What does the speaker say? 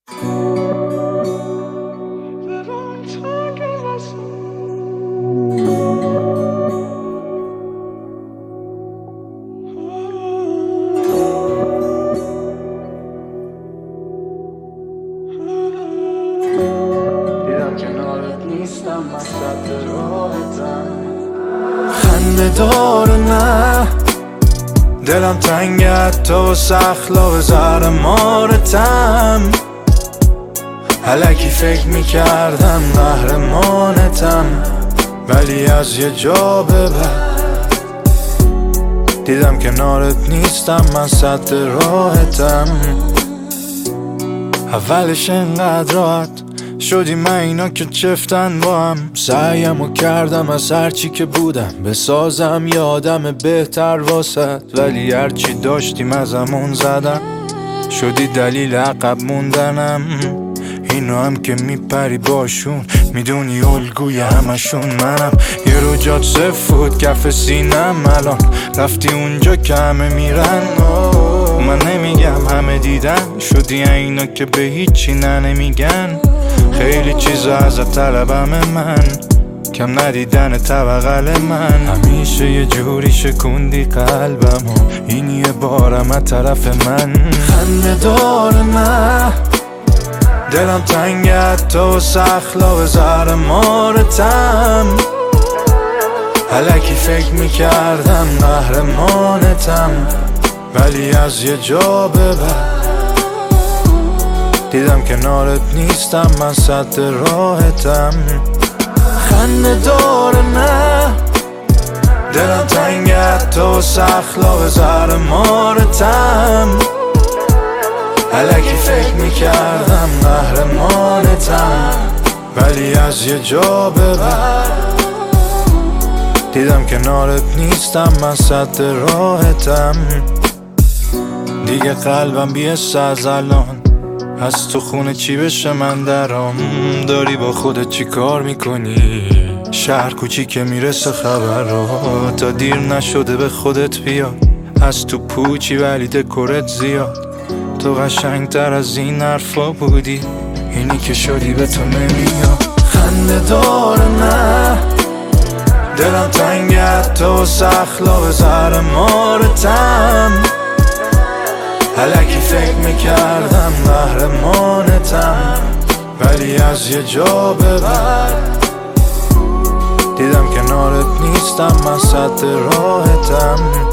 دیدم کنارت نیستم، مسد راحتم. خنده داره نه، دلم تنگت تو سخلا به زهر مارتم. الکی فکر میکردم قهرمانتم، ولی از یه جا به بعد دیدم کنارت نیستم، من سد راحتم. اولش انقدر راحت شدی من اینا که چفتن با هم. سعیمو کردم از هرچی که بودم بسازم یه آدم بهتر واسد، ولی هرچی داشتیم ازمون زدم، شدی دلیل عقب موندنم. اینو هم که میپری باشون، میدونی الگوی همشون منم. یه رو جات سفود کف سینم، الان رفتی اونجا که همه میرن. من نمیگم همه دیدن، شدی اینا که به هیچی نمیگن. خیلی چیزا ازت طلبم من، کم ندیدن بغل من. همیشه یه جوری شکوندی قلبم و این یه بارم از طرف من. خنده داره نه، دلم تنگت تو سخلا به زهر مارتم. الکی فکر میکردم قهرمانتم، ولی از یه جا به بعد دیدم کنارت نیستم، من سد راحتم. خنده داره نه، دلم تنگت تو سخلا به زهر مارتم. الکی فکر میکردم قهرمانتم، ولی از یه جا به بعد دیدم کنارت نیستم، من سد راحتم. دیگه قلبم بیست از الان، از تو خونه چی بشه من درام. داری با خودت چی کار میکنی؟ شهر کوچیکه میرسه خبرها، تا دیر نشده به خودت بیا. از تو پوچی ولی دکورت زیاد، تو قشنگتر از این حرفا بودی، اینی که شدی به تو نمیاد. خنده داره نه، دلم تنگت تو سخلا به زهر مارتم. الکی فکر میکردم قهرمانتم، ولی از یه جا به بعد دیدم کنارت نیستم، من سد راحتم.